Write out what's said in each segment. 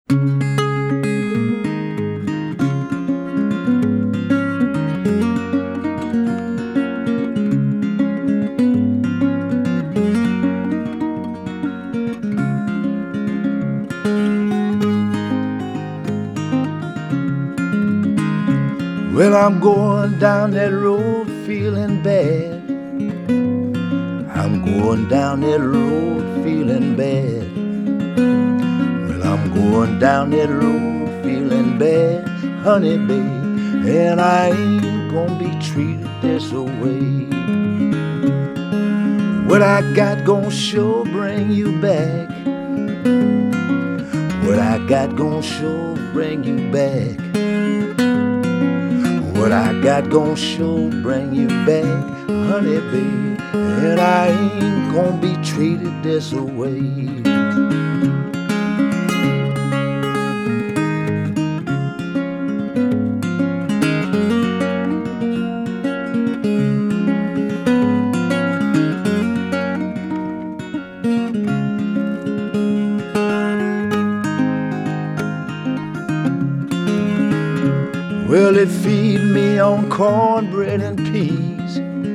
Well, I'm going down that road feeling bad. I'm going down that road feeling bad. Well, I'm going down that road feeling bad, honey, babe, and I ain't gonna be treated this way. What I got gonna sure bring you back. What I got gonna sure bring you back. What I got gon' sure bring you back, honey, babe, and I ain't gon' be treated this way. Well, they feed me on cornbread and peas.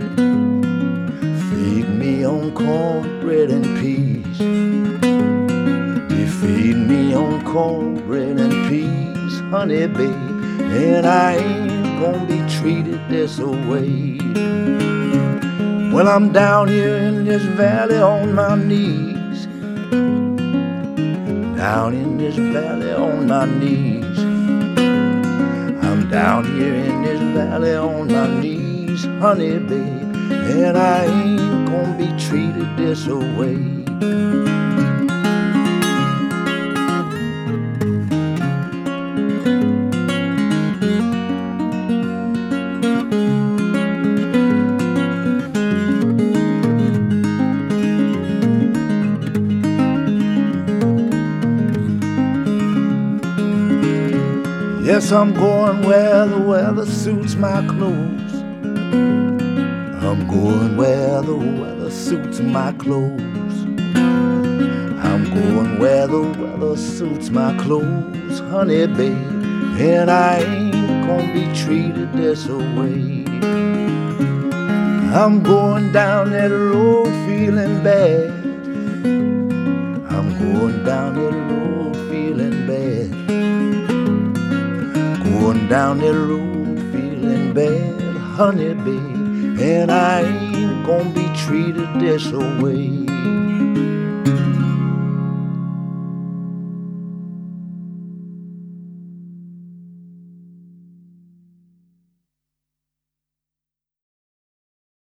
Feed me on cornbread and peas. They feed me on cornbread and peas, honey, babe, and I ain't gonna be treated this way. Well, I'm down here in this valley on my knees. Down in this valley on my knees. Down here in this valley on my knees, honey, babe, and I ain't gonna be treated this way. Yes, I'm going where the weather suits my clothes. I'm going where the weather suits my clothes. I'm going where the weather suits my clothes, honey, babe, and I ain't gonna be treated this way. I'm going down that road feeling bad. I'm going down that road feeling bad. Going down that road feeling bad, honey, babe, and I ain't gonna be treated this way.